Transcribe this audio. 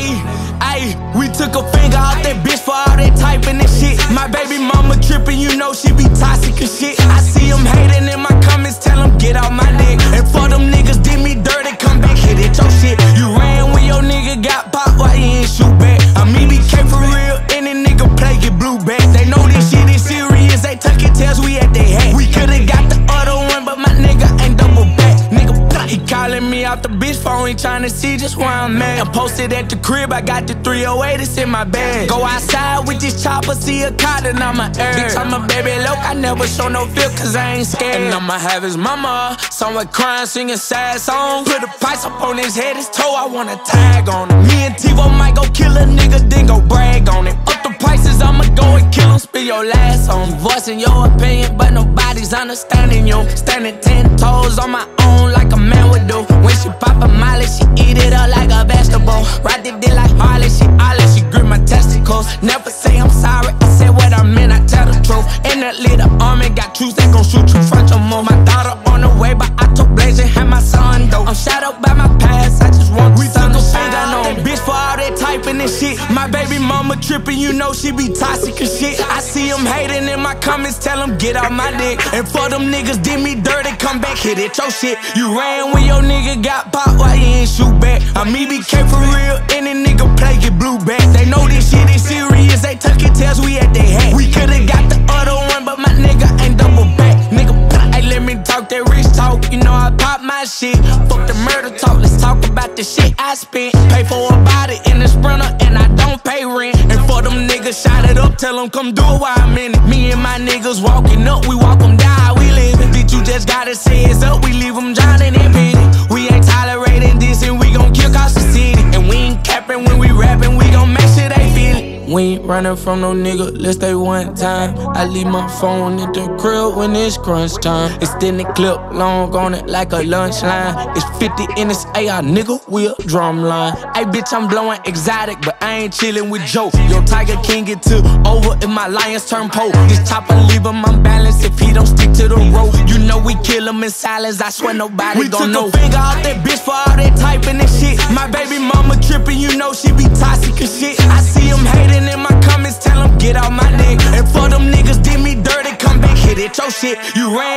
We took a finger off that bitch for all that typing and shit. My baby mama tripping, you know she be toxic and shit. I see them hating in my comments, tell them get out my dick. And for them niggas did me dirty, come back, hit it your shit. You ran when your nigga got popped, why you ain't shoot back? I'm EBK for real, any nigga play get blue back. They know this shit is serious, they tuck it tails, we at they hat. We coulda got the other one, but my nigga ain't double back. Nigga, he calling me off the bitch phone, he tryna see just where I'm at. I'm posted at the crib, I got the 308, it's in my bag. Go outside with this chopper, see a car, then I'ma air. Bitch, I'm a baby loc, I never show no fear, cause I ain't scared. And I'ma have his mama somewhere crying, singing sad songs. Put a price up on his head, his toe, I wanna tag on him. Me and Tivo might go kill a nigga, then go brag on it. Up the prices, I'ma go and kill him, spill your last on me. Voicing your opinion, but nobody's understanding you. Standing 10 toes on my own like a man would do. When she pop a molly, she eat it up like a vegetable. Ride the dick like Harley, she grip my testicles. Never say I'm sorry, I said what I meant, I tell the truth. In that little army, got troops that gon' shoot you front your move. My daughter on the way, but I took blazing, had my son though. I'm shadowed by my past, I just want we took a finger on that bitch for all that typing and shit. My baby mama tripping, you know she be toxic and shit. I see them hating in my comments, tell them get out my dick. And for them niggas did me dirty, come back, hit it your shit. You ran when your nigga got popped, why you ain't shoot back? I'm EBK for real, any nigga play get blue back. They know this shit is serious, they tuck it tails, we at they hat. We coulda got the other one, but my nigga ain't double back. Nigga, hey, let me talk that rich talk, you know I pop my shit. Fuck the murder talk, let's talk about the shit I spent. Pay for a body in the Sprinter, and I don't pay rent. And for them niggas, shot it up, tell them come do it while I'm in it. Me and my niggas walking up, we walk them down, we living. Bitch, you just gotta say it's up, we leave them drowning in pity. We ain't tolerating this, and we gon' kill across the city. And we ain't capping when we rapping, we gon' make sure they feel it. We ain't running from no nigga, let's stay one time. I leave my phone at the crib when it's crunch time. Extend the clip long on it like a lunch line. It's 50 in this AR, nigga, we a drum line. Ay, bitch, I'm blowing exotic, but I ain't chillin' with Joe. Yo, Tiger King get took over if my lions turn pole. This chopper leave him unbalanced if he don't stick to the road. You know we kill him in silence, I swear nobody gon' know. We took a finger off that bitch for all that typing and shit. My baby mama trippin', you know she be toxic and shit. I see him hating in my comments, tell them get out my dick. And for them niggas did me dirty, come back, hit it your shit. You ran